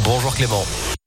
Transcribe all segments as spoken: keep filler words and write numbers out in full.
Bonjour Clément.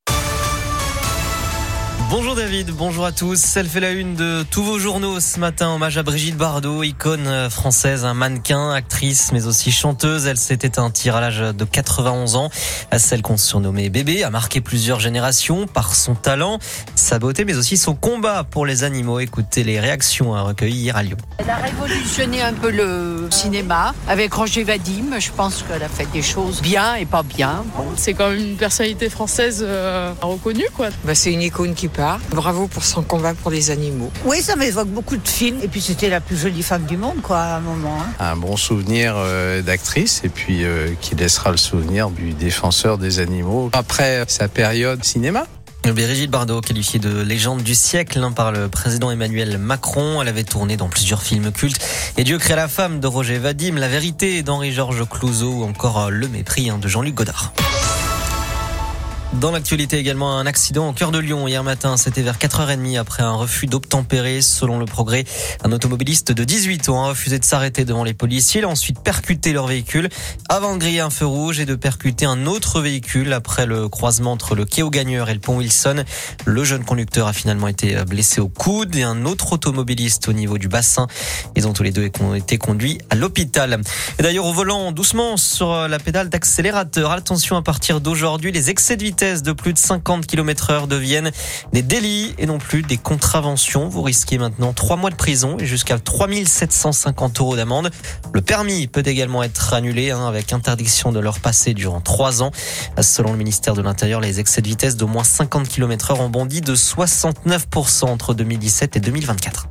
Bonjour David, bonjour à tous. Elle fait la une de tous vos journaux ce matin. Hommage à Brigitte Bardot, icône française, un mannequin, actrice, mais aussi chanteuse. Elle s'est éteinte hier à l'âge de quatre-vingt-onze ans. Celle qu'on surnommait Bébé a marqué plusieurs générations par son talent, sa beauté, mais aussi son combat pour les animaux. Écoutez les réactions recueillies hier à Lyon. Elle a révolutionné un peu le cinéma avec Roger Vadim. Je pense qu'elle a fait des choses bien et pas bien. Bon. C'est quand même une personnalité française euh, reconnue, quoi. Bah, c'est une icône qui part. Bravo pour son combat pour les animaux. Oui, ça m'évoque beaucoup de films. Et puis c'était la plus jolie femme du monde, quoi, à un moment. Hein. Un bon souvenir euh, d'actrice et puis euh, qui laissera le souvenir du défenseur des animaux après sa période cinéma. Brigitte Bardot, qualifiée de légende du siècle hein, par le président Emmanuel Macron. Elle avait tourné dans plusieurs films cultes. Et Dieu crée la femme de Roger Vadim, La vérité d'Henri-Georges Clouzot ou encore Le mépris hein, de Jean-Luc Godard. Dans l'actualité également, un accident au cœur de Lyon hier matin. C'était vers quatre heures trente après un refus d'obtempérer. Selon le Progrès, un automobiliste de dix-huit ans a refusé de s'arrêter devant les policiers. Il a ensuite percuté leur véhicule avant de griller un feu rouge et de percuter un autre véhicule après le croisement entre le quai aux Gagneurs et le pont Wilson. Le jeune conducteur a finalement été blessé au coude et un autre automobiliste au niveau du bassin. Ils ont tous les deux été conduits à l'hôpital. Et d'ailleurs, au volant, doucement sur la pédale d'accélérateur. Attention, à partir d'aujourd'hui, les excès de vitesse de plus de cinquante kilomètres heure deviennent des délits et non plus des contraventions. Vous risquez maintenant trois mois de prison et jusqu'à trois mille sept cent cinquante euros d'amende. Le permis peut également être annulé hein, avec interdiction de le repasser durant trois ans. Selon le ministère de l'Intérieur, les excès de vitesse d'au moins cinquante kilomètres heure ont bondi de soixante-neuf pour cent entre deux mille dix-sept et deux mille vingt-quatre.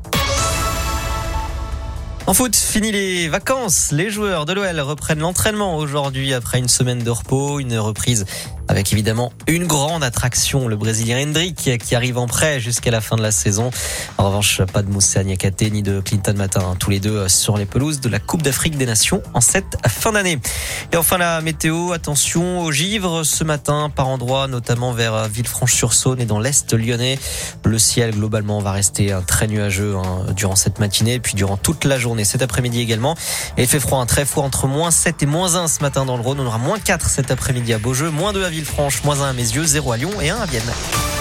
En foot, fini les vacances. Les joueurs de l'O L reprennent l'entraînement aujourd'hui après une semaine de repos. Une reprise avec évidemment une grande attraction, le Brésilien Hendrick qui arrive en prêt jusqu'à la fin de la saison. En revanche, pas de Moussa Niakhaté ni de Clinton Matin, hein, tous les deux sur les pelouses de la Coupe d'Afrique des Nations en cette fin d'année. Et enfin la météo, attention aux givres ce matin par endroits, notamment vers Villefranche-sur-Saône et dans l'Est lyonnais. Le ciel globalement va rester très nuageux hein, durant cette matinée et puis durant toute la journée cet après-midi également. Et il fait froid, un très froid entre moins sept et moins un ce matin dans le Rhône. On aura moins quatre cet après-midi à Beaujeu, moins deux à Villefranche, moins un à Mézieux, zéro à Lyon et un à Vienne.